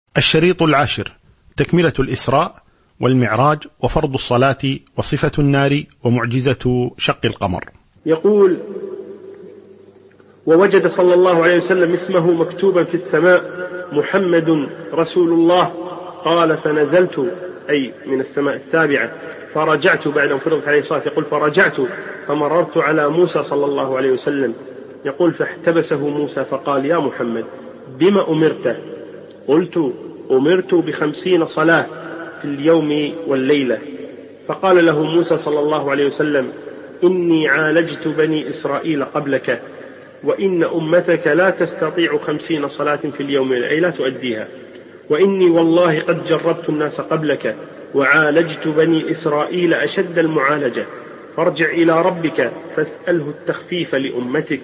الشريط 10: تكملة الإسراء والمعراج وفرض الصلاة وصفة النار ومعجزة شق القمر. يقول: ووجد صلى الله عليه وسلم اسمه مكتوبا في السماء: محمد رسول الله. قال: فنزلت، أي من السماء السابعة، فرجعت بعد أن فرضت عليه الصلاة. يقول: فرجعت فمررت على موسى صلى الله عليه وسلم. يقول: فاحتبسه موسى فقال: يا محمد، بما أمرت؟ قلت: أمرت ب50 صلاة في اليوم والليلة. فقال له موسى صلى الله عليه وسلم: إني عالجت بني إسرائيل قبلك، وإن أمتك لا تستطيع 50 صلاة في اليوم والليلة تؤديها، وإني والله قد جربت الناس قبلك وعالجت بني إسرائيل أشد المعالجة، فارجع إلى ربك فاسأله التخفيف لأمتك.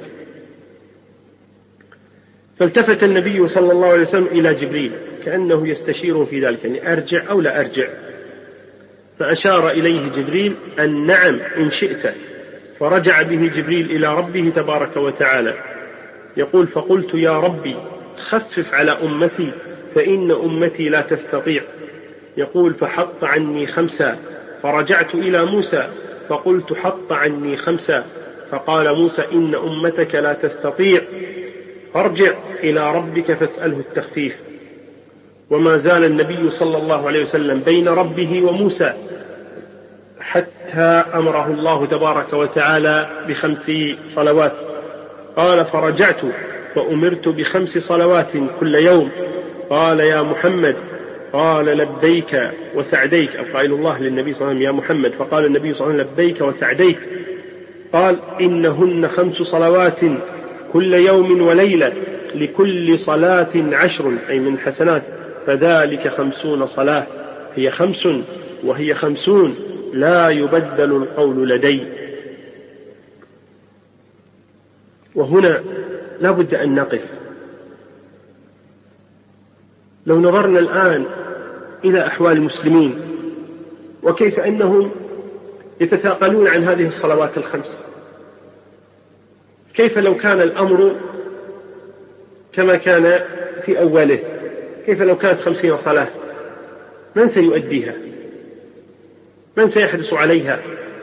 فالتفت النبي صلى الله عليه وسلم إلى جبريل كأنه يستشيره في ذلك، يعني أرجع أو لا أرجع؟ فأشار إليه جبريل أن نعم إن شئت. فرجع به جبريل إلى ربه تبارك وتعالى. يقول: فقلت: يا ربي، خفف على أمتي فإن أمتي لا تستطيع. يقول: فحط عني 5. فرجعت إلى موسى فقلت: حط عني 5. فقال موسى: إن أمتك لا تستطيع، فارجع إلى ربك فاسأله التخفيف. وما زال النبي صلى الله عليه وسلم بين ربه وموسى حتى أمره الله تبارك وتعالى ب5 صلوات. قال: فرجعت فأمرت ب5 صلوات كل يوم. قال: يا محمد. قال: لبيك وسعديك. قائل الله للنبي صلى الله عليه وسلم: يا محمد. فقال النبي صلى الله عليه وسلم: لبيك وسعديك. قال: إنهن 5 صلوات كل يوم وليلة، لكل صلاة 10، أي من حسنات، فذلك 50 صلاة، هي 5 وهي 50، لا يبدل القول لدي. وهنا لا بد أن نقف. لو نظرنا الآن إلى أحوال المسلمين وكيف أنهم يتثاقلون عن هذه الصلوات ال5، كيف لو كان الأمر كما كان في أوله؟ كيف لو كانت 50 صلاة؟ من سيؤديها؟ من سيحرص عليها؟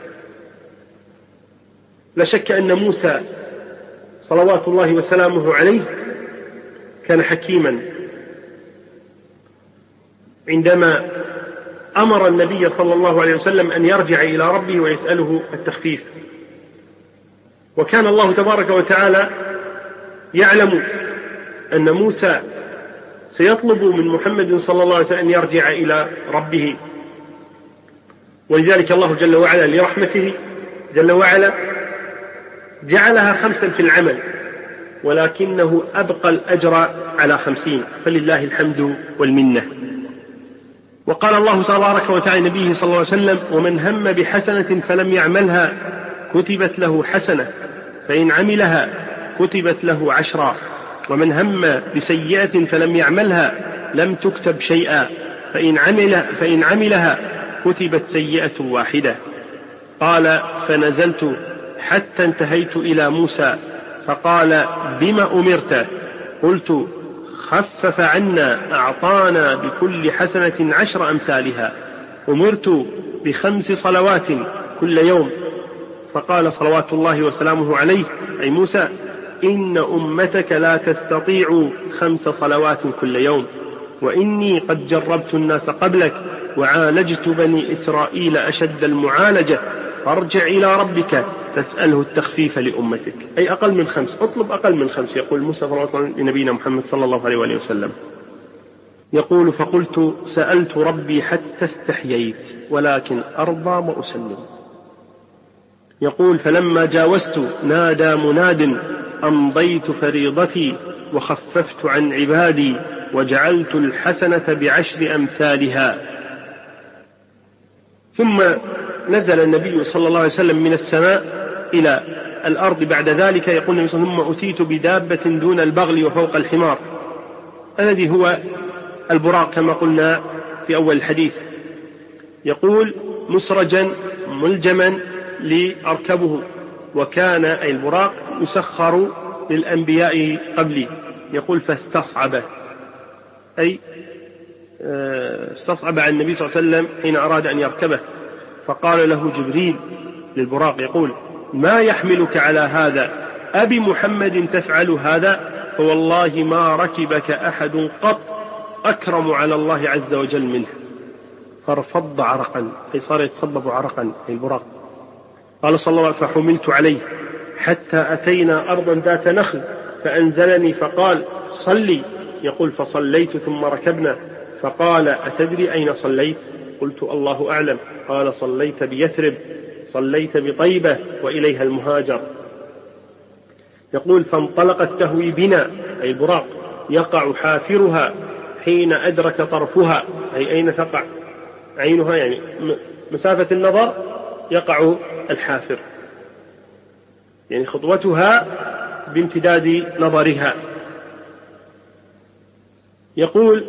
لا شك أن موسى صلوات الله وسلامه عليه كان حكيما عندما أمر النبي صلى الله عليه وسلم أن يرجع إلى ربه ويسأله التخفيف. وكان الله تبارك وتعالى يعلم أن موسى سيطلب من محمد صلى الله عليه وسلم أن يرجع إلى ربه، ولذلك الله جل وعلا لرحمته جل وعلا جعلها 5 في العمل، ولكنه أبقى الأجر على 50، فلله الحمد والمنة. وقال الله تبارك وتعالى نبيه صلى الله عليه وسلم: ومن هم بحسنة فلم يعملها كتبت له حسنة، فإن عملها كتبت له 10، ومن هم بسيئة فلم يعملها لم تكتب شيئا، فإن عملها كتبت سيئة واحدة. قال: فنزلت حتى انتهيت إلى موسى فقال: بما أمرت؟ قلت: خفف عنا، أعطانا بكل حسنة 10 أمثالها، أمرت ب5 صلوات كل يوم. فقال صلوات الله وسلامه عليه، أي موسى: إن أمتك لا تستطيع 5 صلوات كل يوم، وإني قد جربت الناس قبلك وعالجت بني إسرائيل أشد المعالجة، فارجع إلى ربك فاسأله التخفيف لأمتك. أي أقل من 5، اطلب أقل من 5. يقول موسى صلى الله عليه وسلم لنبينا محمد صلى الله عليه وآله وسلم. يقول: فقلت: سألت ربي حتى استحييت، ولكن أرضى وأسلم. يقول: فلما جاوزت نادى مناد: أمضيت فريضتي وخففت عن عبادي وجعلت الحسنة ب10 أمثالها. ثم نزل النبي صلى الله عليه وسلم من السماء إلى الأرض بعد ذلك. يقول النبي صلى الله عليه وسلم: ثم أتيت بدابة دون البغل وفوق الحمار، الذي هو البراق كما قلنا في أول الحديث. يقول: مسرجا ملجما لأركبه، وكان أي البراق يسخر للأنبياء قبلي. يقول: فاستصعب، أي استصعب على النبي صلى الله عليه وسلم حين أراد أن يركبه، فقال له جبريل للبراق يقول: ما يحملك على هذا؟ أبي محمد تفعل هذا؟ فوالله ما ركبك أحد قط أكرم على الله عز وجل منه. فارفض عرقا، أي صار يتصبب عرقا البراق. قال صلى الله عليه وسلم: فحملت عليه حتى أتينا أرضا ذات نخل فأنزلني فقال: صلي. يقول: فصليت ثم ركبنا، فقال: أتدري أين صليت؟ قلت: الله أعلم. قال: صليت بيثرب، صليت بطيبة وإليها المهاجر. يقول: فانطلقت تهوي بنا، أي البراق، يقع حافرها حين أدرك طرفها، أي أين تقع عينها، يعني مسافة النظر يقع الحافر، يعني خطوتها بامتداد نظرها. يقول: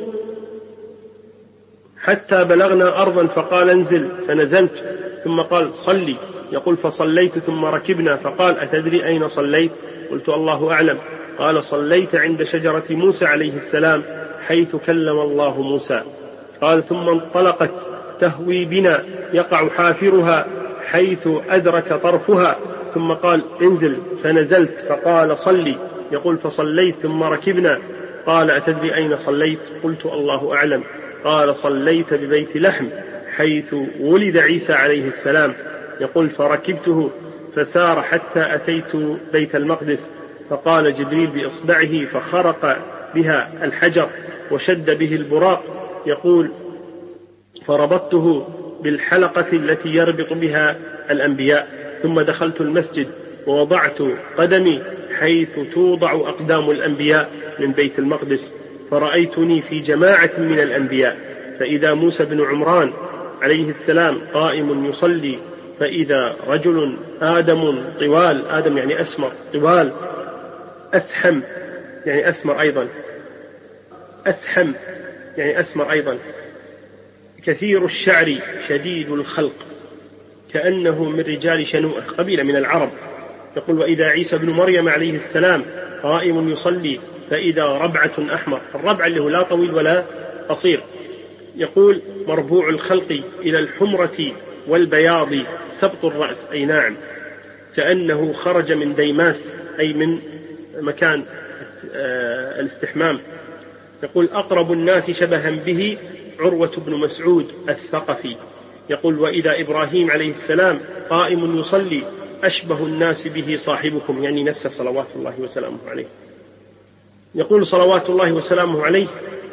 حتى بلغنا أرضا فقال: انزل، فنزلت، ثم قال: صلي. يقول: فصليت ثم ركبنا، فقال: أتدري أين صليت؟ قلت: الله أعلم. قال: صليت عند شجرة موسى عليه السلام حيث كلم الله موسى. قال: ثم انطلقت تهوي بنا يقع حافرها حيث أدرك طرفها، ثم قال: انزل، فنزلت، فقال: صلي. يقول: فصليت ثم ركبنا. قال: أتدري أين صليت؟ قلت: الله أعلم. قال: صليت ببيت لحم حيث ولد عيسى عليه السلام. يقول: فركبته فسار حتى أتيت بيت المقدس، فقال جبريل بإصبعه فخرق بها الحجر وشد به البراق. يقول: فربطته بالحلقة التي يربط بها الأنبياء، ثم دخلت المسجد ووضعت قدمي حيث توضع أقدام الأنبياء من بيت المقدس، فرأيتني في جماعة من الأنبياء، فإذا موسى بن عمران عليه السلام قائم يصلي، فإذا رجل آدم طوال، آدم يعني أسمر، طوال، أسحم يعني أسمر أيضا، أسحم يعني أسمر أيضا، كثير الشعر شديد الخلق كأنه من رجال شنوءة، قبيلة من العرب. يقول: وإذا عيسى بن مريم عليه السلام قائم يصلي، فإذا ربعة أحمر، الربع اللي هو لا طويل ولا قصير. يقول: مربوع الخلق إلى الحمرة والبياض سبط الرأس، أي ناعم، كأنه خرج من ديماس، أي من مكان الاستحمام. يقول: أقرب الناس شبها به عروة بن مسعود الثقفي. يقول: وإذا إبراهيم عليه السلام قائم يصلي، أشبه الناس به صاحبكم، يعني نفسه صلوات الله وسلامه عليه. يقول صلوات الله وسلامه عليه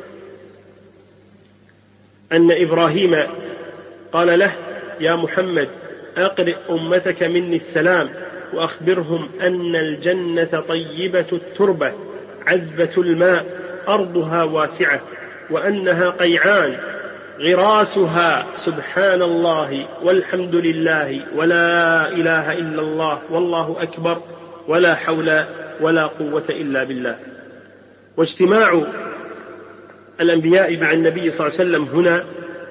أن إبراهيم قال له: يا محمد أقرئ أمتك مني السلام، وأخبرهم أن الجنة طيبة التربة عذبة الماء أرضها واسعة، وأنها قيعان غراسها سبحان الله والحمد لله ولا إله إلا الله والله أكبر ولا حول ولا قوة إلا بالله. واجتماع الأنبياء مع النبي صلى الله عليه وسلم هنا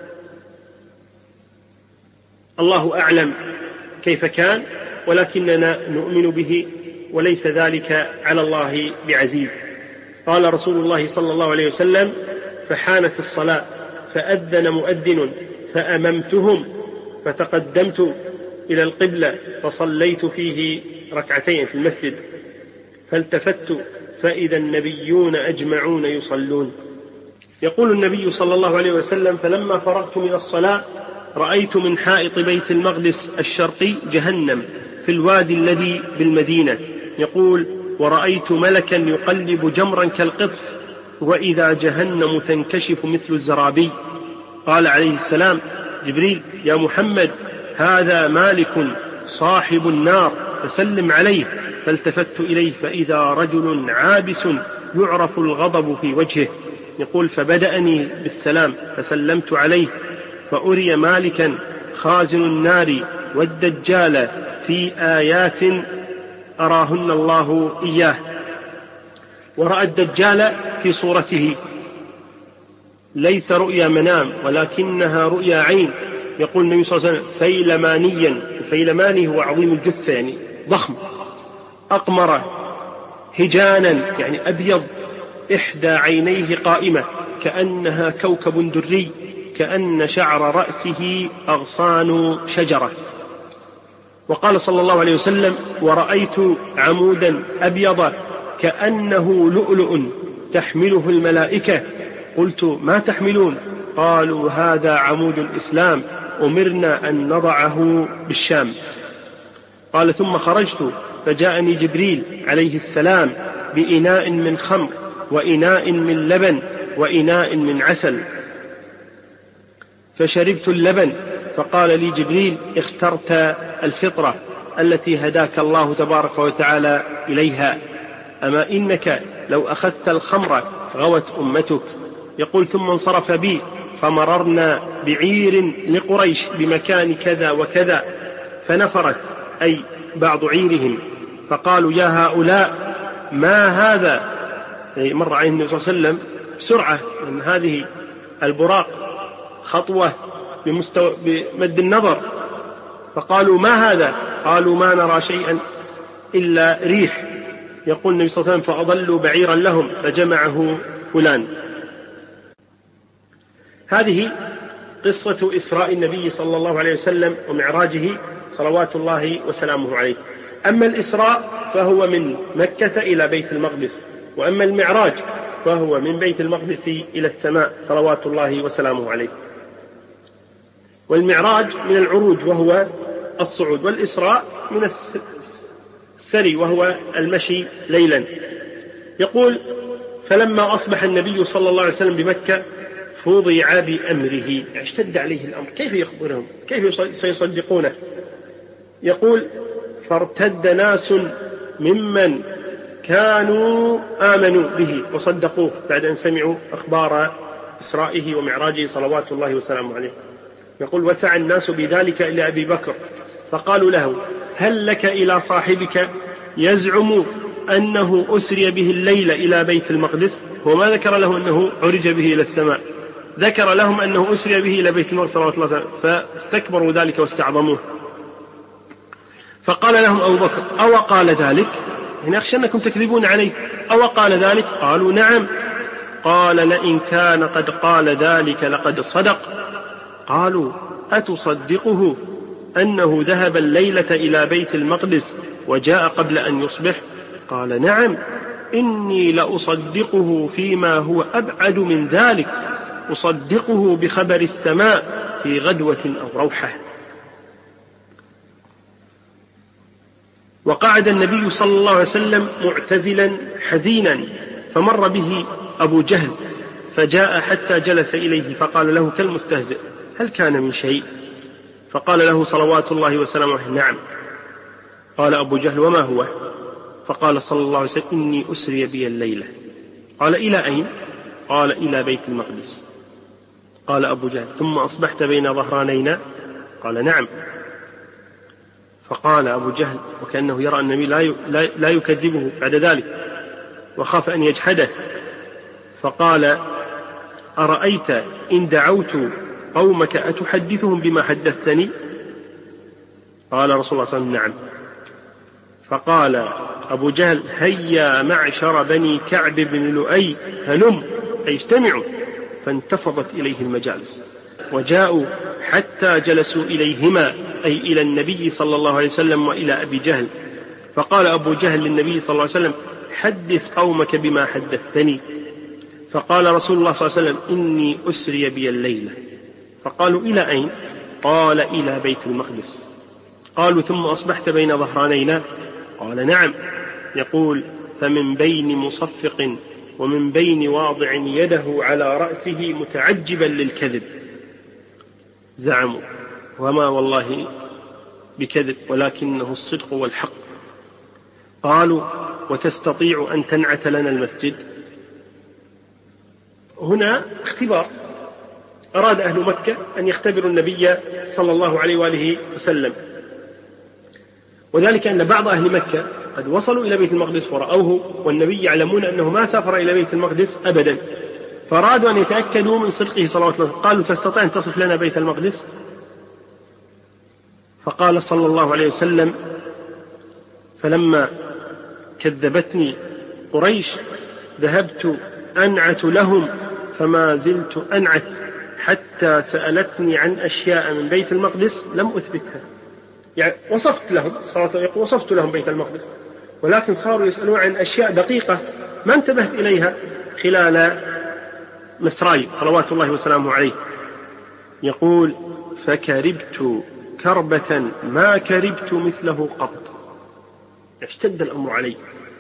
الله أعلم كيف كان، ولكننا نؤمن به، وليس ذلك على الله بعزيز. قال رسول الله صلى الله عليه وسلم: فحانت الصلاة فأذن مؤذن فأممتهم، فتقدمت إلى القبلة فصليت فيه ركعتين في المسجد، فالتفت فإذا النبيون أجمعون يصلون. يقول النبي صلى الله عليه وسلم: فلما فرغت من الصلاة رأيت من حائط بيت المقدس الشرقي جهنم في الوادي الذي بالمدينة. يقول: ورأيت ملكا يقلب جمرا كالقطف، وإذا جهنم تنكشف مثل الزرابي. قال عليه السلام جبريل: يا محمد هذا مالك صاحب النار فسلم عليه. فالتفت إليه فإذا رجل عابس يعرف الغضب في وجهه. يقول: فبدأني بالسلام فسلمت عليه، فأري مالكا خازن النار والدجال في آيات أراهن الله إياه، ورأى الدجال في صورته ليس رؤيا منام ولكنها رؤيا عين. يقول النبي صلى الله عليه وسلم: فيلمانيا، الفيلماني هو عظيم الجثة يعني ضخم، أقمر هجانا يعني أبيض، إحدى عينيه قائمة، كأنها كوكب دري كأن شعر رأسه أغصان شجرة. وقال صلى الله عليه وسلم: ورأيت عمودا أبيض كأنه لؤلؤ تحمله الملائكة. قلت: ما تحملون؟ قالوا: هذا عمود الإسلام، أمرنا أن نضعه بالشام. قال: ثم خرجت فجاءني جبريل عليه السلام بإناء من خمر وإناء من لبن وإناء من عسل، فشربت اللبن، فقال لي جبريل: اخترت الفطرة التي هداك الله تبارك وتعالى إليها، أما إنك لو أخذت الخمر غوت أمتك. يقول: ثم انصرف بي فمررنا بعير لقريش بمكان كذا وكذا، فنفرت أي بعض عيرهم، فقالوا: يا هؤلاء ما هذا؟ مر عليه النبي صلى الله عليه وسلم بسرعة، لأن هذه البراق خطوة بمد النظر، فقالوا: ما هذا؟ قالوا: ما نرى شيئا إلا ريح. يقول النبي صلى الله عليه وسلم: فأضلوا بعيرا لهم فجمعه فلان. هذه قصة إسراء النبي صلى الله عليه وسلم ومعراجه صلوات الله وسلامه عليه. أما الإسراء فهو من مكة إلى بيت المقدس، وأما المعراج فهو من بيت المقدس إلى السماء صلوات الله وسلامه عليه. والمعراج من العروج وهو الصعود، والإسراء من السري وهو المشي ليلا. يقول: فلما أصبح النبي صلى الله عليه وسلم بمكة فوضع بأمره، اشتد عليه الأمر، كيف يخبرهم؟ كيف سيصدقونه؟ يقول: فارتد ناس ممن كانوا آمنوا به وصدقوه بعد أن سمعوا أخبار إسرائه ومعراجه صلوات الله وسلامه عليه. يقول: وسعى الناس بذلك إلى أبي بكر فقالوا له: هل لك إلى صاحبك يزعم أنه أسري به الليل إلى بيت المقدس؟ هو ما ذكر له أنه عرج به إلى السماء، ذكر لهم أنه أسري به إلى بيت المقدس صلوات الله وسلامه، فاستكبروا ذلك واستعظموه. فقال لهم أبو بكر: أو قال ذلك؟ إن أخشى أنكم تكذبون عليه. أو قال ذلك؟ قالوا: نعم. قال: لئن كان قد قال ذلك لقد صدق. قالوا: أتصدقه أنه ذهب الليلة إلى بيت المقدس وجاء قبل أن يصبح؟ قال: نعم، إني لأصدقه فيما هو أبعد من ذلك، أصدقه بخبر السماء في غدوة أو روحة. وقعد النبي صلى الله عليه وسلم معتزلا حزينا، فمر به أبو جهل فجاء حتى جلس إليه فقال له كالمستهزئ: هل كان من شيء؟ فقال له صلوات الله وسلامه عليه: نعم. قال أبو جهل: وما هو؟ فقال صلى الله عليه وسلم: إني أسري بي الليلة. قال: إلى أين؟ قال: إلى بيت المقدس. قال أبو جهل: ثم أصبحت بين ظهرانينا؟ قال: نعم. فقال أبو جهل وكأنه يرى النبي لا يكذبه بعد ذلك وخاف أن يجحده، فقال: أرأيت إن دعوت قومك أتحدثهم بما حدثتني؟ قال رسول الله صلى الله عليه وسلم: نعم. فقال أبو جهل: هيا معشر بني كعب بن لؤي هلم، أي اجتمعوا. فانتفضت إليه المجالس وجاءوا حتى جلسوا إليهما، أي إلى النبي صلى الله عليه وسلم وإلى أبي جهل. فقال أبو جهل للنبي صلى الله عليه وسلم: حدث قومك بما حدثتني. فقال رسول الله صلى الله عليه وسلم: إني أسري بي الليلة. فقالوا: إلى أين؟ قال: إلى بيت المقدس. قالوا: ثم أصبحت بين ظهرانينا؟ قال: نعم. يقول: فمن بين مصفق ومن بين واضع يده على رأسه متعجبا للكذب زعموا، وما والله بكذب ولكنه الصدق والحق. قالوا: وتستطيع أن تنعت لنا المسجد؟ هنا اختبار، أراد أهل مكة أن يختبروا النبي صلى الله عليه وآله وسلم، وذلك أن بعض أهل مكة قد وصلوا إلى بيت المقدس ورأوه، والنبي يعلمون أنه ما سافر إلى بيت المقدس أبدا، فأرادوا أن يتأكدوا من صدقه صلوات الله. قالوا: تستطيع أن تصف لنا بيت المقدس؟ فقال صلى الله عليه وسلم: فلما كذبتني قريش ذهبت أنعت لهم فما زلت أنعت حتى سألتني عن أشياء من بيت المقدس لم أثبتها. يعني وصفت لهم بيت المقدس، ولكن صاروا يسألون عن أشياء دقيقة ما انتبهت إليها خلال مسراي صلوات الله وسلامه عليه. يقول: فكربت كربة ما كربت مثله قط. اشتد الأمر علي.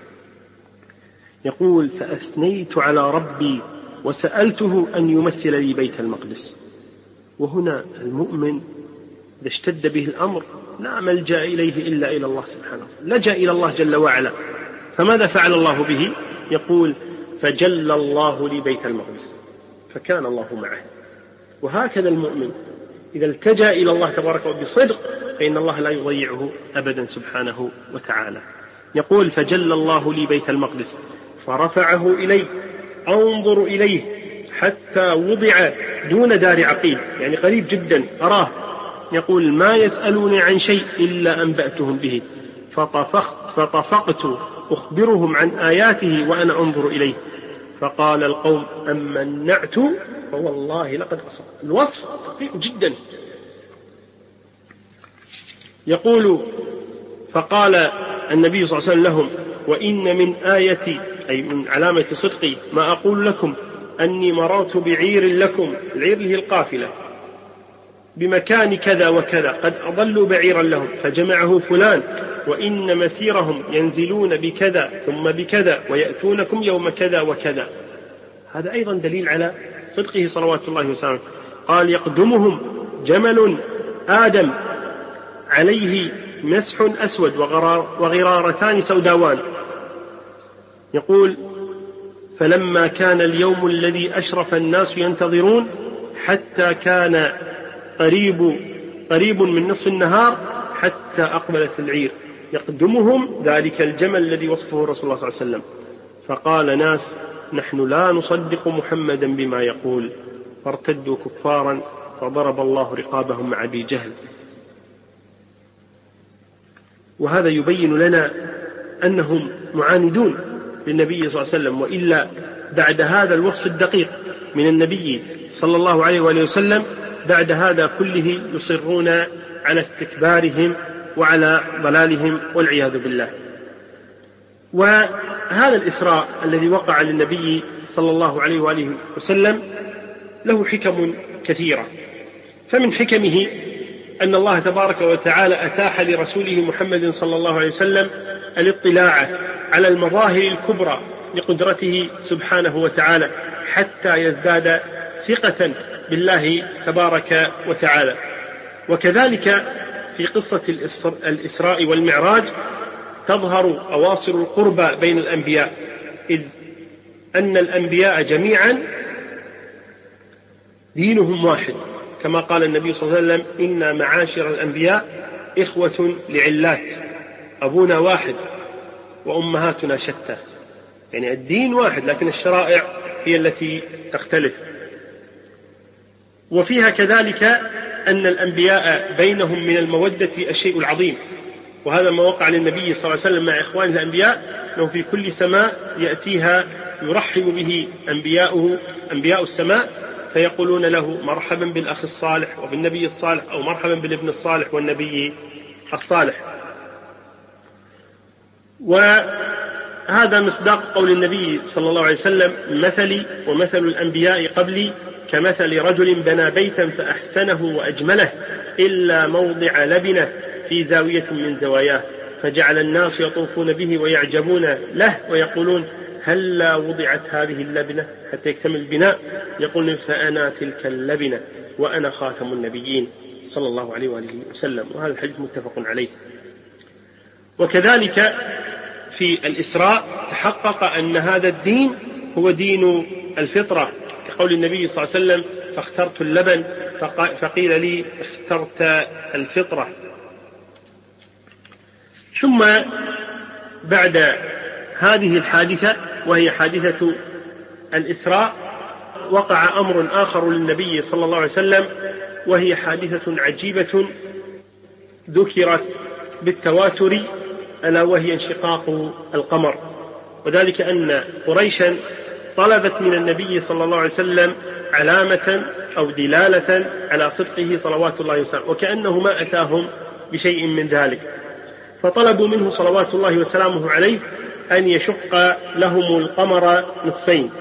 يقول: فأثنيت على ربي وسألته أن يمثل لي بيت المقدس. وهنا المؤمن إذا اشتد به الأمر لا ملجأ إليه إلا إلى الله سبحانه وتعالى، لجأ إلى الله جل وعلا. فماذا فعل الله به؟ يقول: فجل الله لي بيت المقدس، فكان الله معه. وهكذا المؤمن إذا التجأ إلى الله تبارك وبصدق فإن الله لا يضيعه أبدا سبحانه وتعالى. يقول: فجل الله لي بيت المقدس فرفعه إلي أنظر إليه حتى وضع دون دار عقيل، يعني قريب جدا أراه. يقول: ما يسألوني عن شيء إلا أنبأتهم به فطفقت أخبرهم عن آياته وأنا أنظر إليه. فقال القوم: أما النعت فوالله لقد أصبت. الوصف دقيق جدا. يقول: فقال النبي صلى الله عليه وسلم لهم: وإن من آيتي، أي من علامة صدقي، ما أقول لكم أني مررت بعير لكم، العير هي القافلة، بمكان كذا وكذا قد أضلوا بعيرا لهم فجمعه فلان، وإن مسيرهم ينزلون بكذا ثم بكذا ويأتونكم يوم كذا وكذا. هذا أيضا دليل على صدقه صلوات الله وسلامه. قال: يقدمهم جمل آدم عليه مسح أسود وغرارتان سوداوان. يقول: فلما كان اليوم الذي أشرف الناس ينتظرون حتى كان قريب من نصف النهار حتى أقبلت العير يقدمهم ذلك الجمل الذي وصفه رسول الله صلى الله عليه وسلم. فقال ناس: نحن لا نصدق محمدا بما يقول، فارتدوا كفارا فضرب الله رقابهم مع أبي جهل. وهذا يبين لنا أنهم معاندون للنبي صلى الله عليه وسلم، وإلا بعد هذا الوصف الدقيق من النبي صلى الله عليه وآله وسلم بعد هذا كله يصرون على استكبارهم وعلى ضلالهم والعياذ بالله. وهذا الإسراء الذي وقع للنبي صلى الله عليه وآله وسلم له حكم كثيرة. فمن حكمه أن الله تبارك وتعالى أتاح لرسوله محمد صلى الله عليه وسلم الاطلاع على المظاهر الكبرى لقدرته سبحانه وتعالى حتى يزداد ثقة بالله تبارك وتعالى. وكذلك في قصة الإسراء والمعراج تظهر أواصر القربى بين الأنبياء، إذ أن الأنبياء جميعا دينهم واحد، كما قال النبي صلى الله عليه وسلم: إنا معاشر الأنبياء إخوة لعلات، أبونا واحد وأمهاتنا شتى. يعني الدين واحد لكن الشرائع هي التي تختلف. وفيها كذلك أن الأنبياء بينهم من المودة الشيء العظيم، وهذا ما وقع للنبي صلى الله عليه وسلم مع إخوانه الأنبياء، أنه في كل سماء يأتيها يرحب به أنبياء السماء فيقولون له: مرحبا بالأخ الصالح وبالنبي الصالح، أو مرحبا بالابن الصالح والنبي الصالح. وهذا مصداق قول النبي صلى الله عليه وسلم: مثلي ومثل الأنبياء قبلي كمثل رجل بنى بيتا فأحسنه وأجمله إلا موضع لبنة في زاوية من زواياه، فجعل الناس يطوفون به ويعجبون له ويقولون: هلا وضعت هذه اللبنة حتى يكتمل البناء؟ يقول: فأنا تلك اللبنة وأنا خاتم النبيين صلى الله عليه وآله وسلم. وهذا الحديث متفق عليه. وكذلك في الإسراء تحقق أن هذا الدين هو دين الفطرة، كقول النبي صلى الله عليه وسلم: فاخترت اللبن فقيل لي اخترت الفطرة. ثم بعد هذه الحادثة وهي حادثة الإسراء وقع أمر آخر للنبي صلى الله عليه وسلم، وهي حادثة عجيبة ذكرت بالتواتر، ألا وهي انشقاق القمر. وذلك أن قريشا طلبت من النبي صلى الله عليه وسلم علامة أو دلالة على صدقه صلوات الله وسلامه، وكأنه ما أتاهم بشيء من ذلك، فطلبوا منه صلوات الله وسلامه عليه أن يشق لهم القمر نصفين،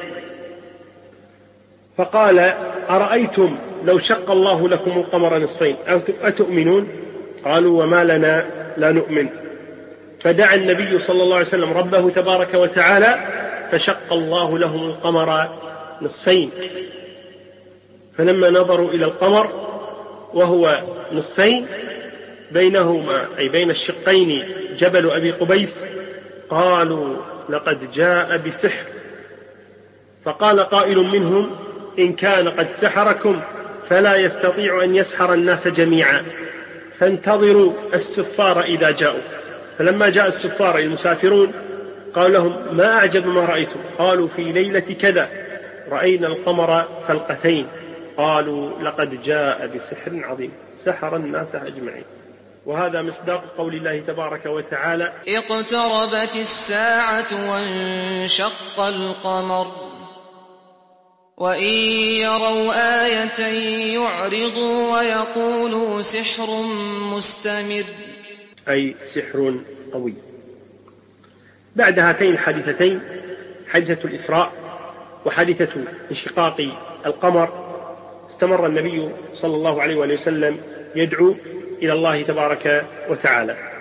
فقال: أرأيتم لو شق الله لكم القمر نصفين أتؤمنون؟ قالوا: وما لنا لا نؤمن. فدعا النبي صلى الله عليه وسلم ربه تبارك وتعالى فشق الله لهم القمر نصفين، فلما نظروا إلى القمر وهو نصفين بينهما أي بين الشقين جبل أبي قبيس قالوا: لقد جاء بسحر. فقال قائل منهم: إن كان قد سحركم فلا يستطيع أن يسحر الناس جميعا، فانتظروا السفار إذا جاءوا. فلما جاء السفار المسافرون قال لهم: ما أعجب ما رأيتم؟ قالوا: في ليلة كذا رأينا القمر فلقتين. قالوا: لقد جاء بسحر عظيم سحر الناس أجمعين. وهذا مصداق قول الله تبارك وتعالى: اقتربت الساعة وانشق القمر وإن يروا آية يعرضوا ويقولوا سحر مستمر، أي سحر قوي. بعد هاتين الحادثتين، حادثة الإسراء وحادثة انشقاق القمر، استمر النبي صلى الله عليه وسلم يدعو إلى الله تبارك وتعالى،